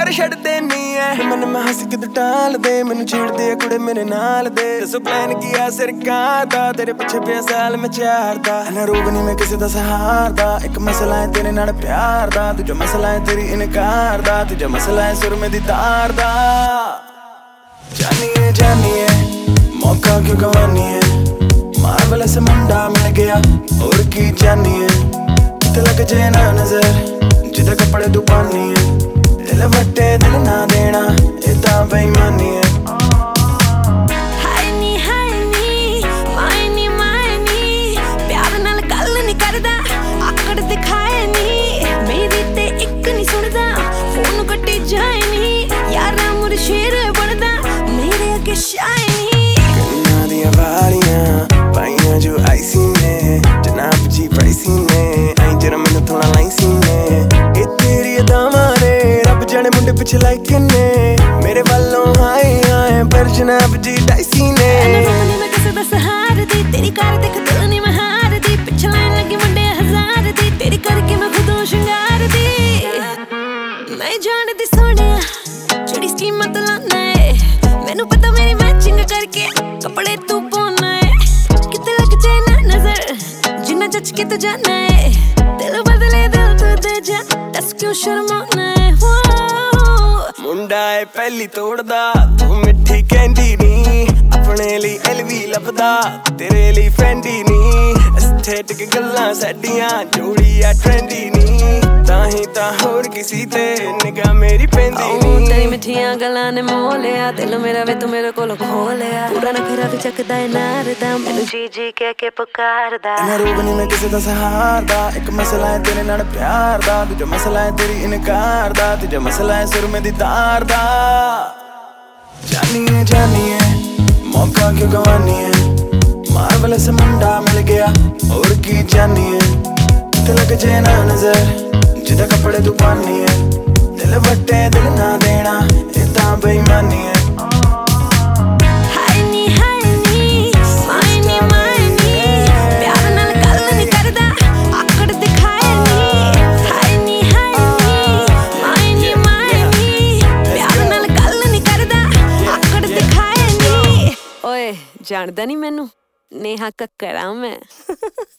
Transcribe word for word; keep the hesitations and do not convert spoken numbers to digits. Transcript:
कर छड्डदे नहीं है। मन मैं हंस के तू टाल दे, मैनू छेड़दे कुड़े मेरे नाल दे। दसो प्लान किया सरकार दा, तेरे पिछे पिया साल मैं चार दा। ना रोग नहीं मैं किसी दा सहारदा, एक मसला है तेरे नाल प्यार दा। दूजा मसला है तेरी इनकार दा, तीजा मसला है सुरमे दी तार दा। जानिए जानिए मौका क्यों गवानी है, मार्वलस मुंडा मिल गया और की जानिए। किते लग जाए ना नजर जिदे कपड़े तू पानी है, दिल वट्टे दिल ना देना ये तां बेईमानी है। हाय नी हाय नी माय नी माय नी, प्यार नाल गल नहीं करदा, आकड़ दिखाए नी। मेरी ते इक नहीं सुनदा, फोन कट्टी जाए नी। यारा मुर शेर बनदा, मेरे अगे शाए नी। कन्ना दियां वालियां पाइयां जो आईसी ने, जनाब जी प्राइसी ने, आई जरा मैनू थोड़ा लाइसी ने। ए तेरी अदावां ने रब जाने मुंडे पिछे लाइक ने, मेरे वालों हाय हाय पर जनाब जी डाइसी ने। नहीं मैं किसे दा सहार दी, तेरी कार देख दिल नहीं मैं हार दी। पिछे लाइन लगी मुंडे हजार दी, तेरी करके मैं खुदों शंगार दी। मैं जानदी सोनिया जेड़ी स्कीम मत लाना है, मैनू पता मेरी मैचिंग करके कपड़े तू पाना है। किते लग जाए ना नजर जिन्ना जच के तू जाना है, दिल बदले दिल तू दे जा, दस क्यों शर्माना है। वो मुंडा है पहली तोड़दा, तू मिठी कैंडी नी, अपने लिए एलवी लभदा, तेरे लिए फेंडी नी। एस्थेटिक गल्लां साडियां जोड़ी आ ट्रेंडी नी, ताही तां होर किसी ते निगाह मेरी पेंदी नी। तेरी मिठियां गल्लां ने मोह लिया, दिल मेरा वे तू मेरे कोल खो लिया। पूरा नखरा भी चकदा है नारदा, मैनू जी जी कह के पुकारदा। ना रोग नहीं मैं किसी दा सहारदा, एक मसला है तेरे नाल प्यार दा। दूजा मसला है तेरी इनकार दा, तीजा मसला है सुरमे दी तार दा। जानिए जानिए मौका क्यों गवानी है, मार्वलस मुंडा मिल गया और की जानिए। किते लग जाए ना नजर जिदे कपड़े तू पानी है, दिल वट्टे दिल ना देना ये तां बेईमानी है। हाय नी हाय नी माय नी माय नी, प्यार नाल गल नहीं करदा, आकड़ दिखाए नी। हाय नी हाय नी माय नी माय नी, प्यार नाल गल नहीं करदा, आकड़ दिखाए नी। ओए जानदा नहीं मैनू नेहा कक्कड़ आ मैं।